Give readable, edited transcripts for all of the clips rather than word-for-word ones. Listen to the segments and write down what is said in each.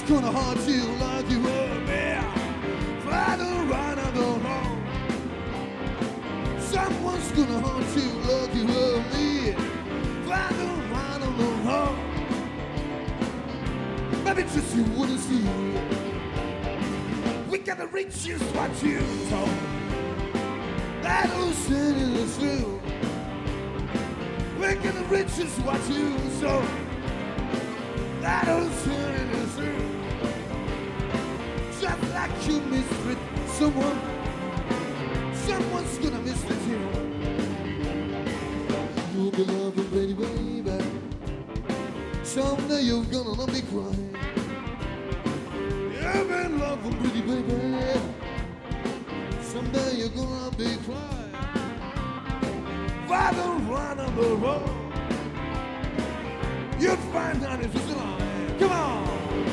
gonna haunt you like you were me. Fly the right on the wrong. Someone's gonna haunt you like you were me. Fly the right on the wrong. Maybe just you wouldn't see. We gotta reach is what you told. That ocean is true. We gotta reach is what you sold. That ocean is true. Just like you mistreat someone, someone's gonna mistreat you. You'll be loving, baby, baby. Someday you're gonna let me cry. You've been loving, pretty baby. Someday you're gonna be crying. Father, run on the road. You'll find out if it's alive. Come on.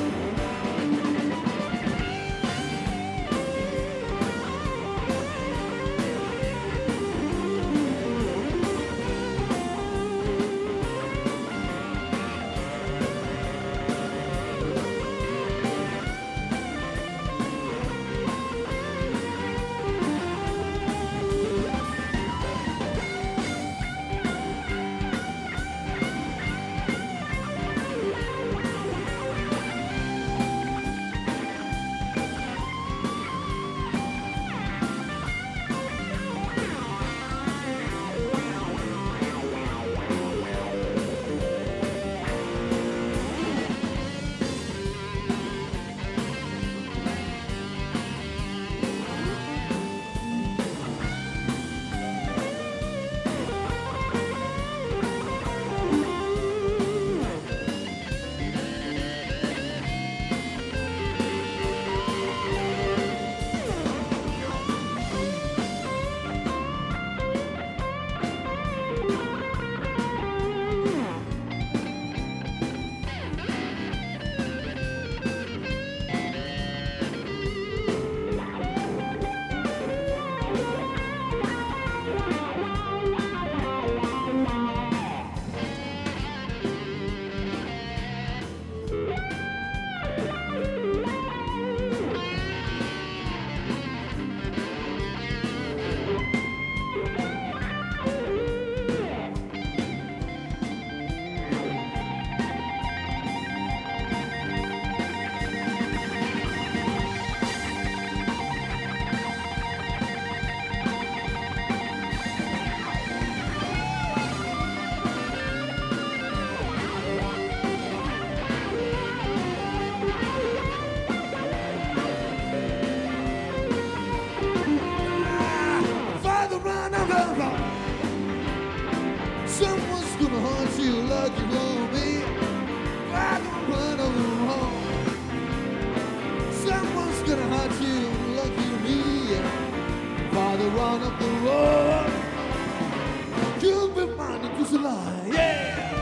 Someone's gonna haunt you like you won't be. Right on the wrong. Someone's gonna haunt you like you me. Father, run up the road. You'll be minded to lie, yeah.